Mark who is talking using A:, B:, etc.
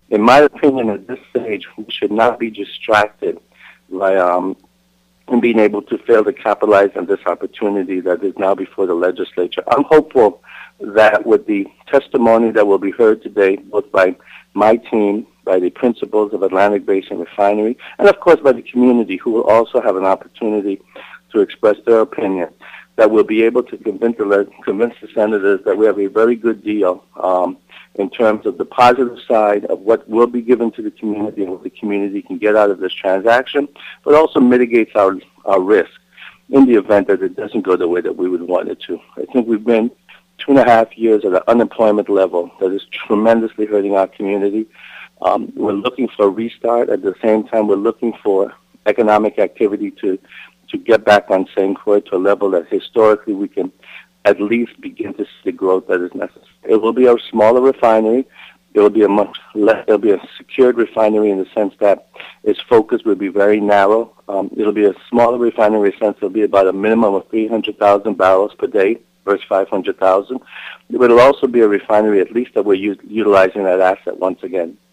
A: In my opinion, at this stage, we should not be distracted by being able to fail to capitalize on this opportunity that is now before the legislature. I'm hopeful that with the testimony that will be heard today, both by my team, by the principals of Atlantic Basin Refinery, and of course by the community, who will also have an opportunity to express their opinion, that we'll be able to convince the senators that we have a very good deal in terms of the positive side of what will be given to the community and what the community can get out of this transaction, but also mitigates our risk in the event that it doesn't go the way that we would want it to. I think we've been 2.5 years at an unemployment level that is tremendously hurting our community. We're looking for a restart. At the same time, we're looking for economic activity to get back on St. Croix to a level that historically we can at least begin to see the growth that is necessary. It will be a smaller refinery. It will be a much less. It'll be a secured refinery in the sense that its focus will be very narrow. It'll be a smaller refinery in the sense it'll be about a minimum of 300,000 barrels per day versus 500,000. But it'll also be a refinery, at least that we're utilizing that asset once again.